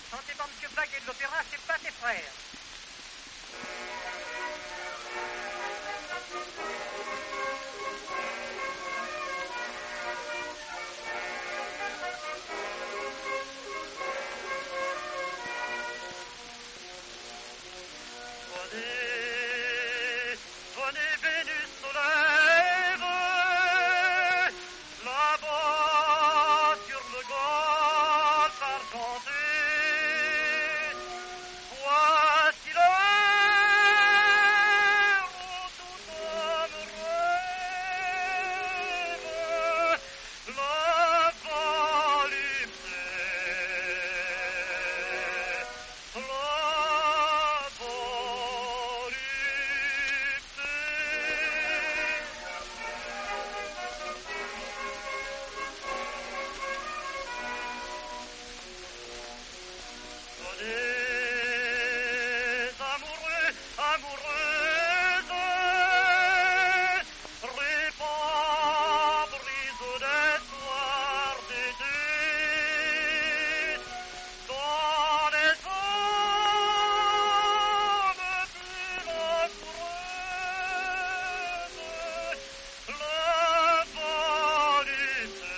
Sentez pas M. Blaguet de l'Opéra, c'est pas tes frères. Venez, Vénus soleil, là-bas sur le golfe argenté. Voici l'heure où tout homme rêve, la volupté, la amoureuse, répand brise d'espoir d'été dans les âmes plus langoureuses, la volupté,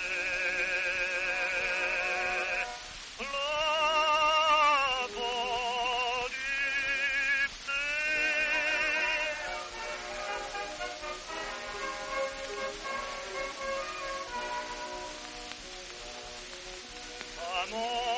amor.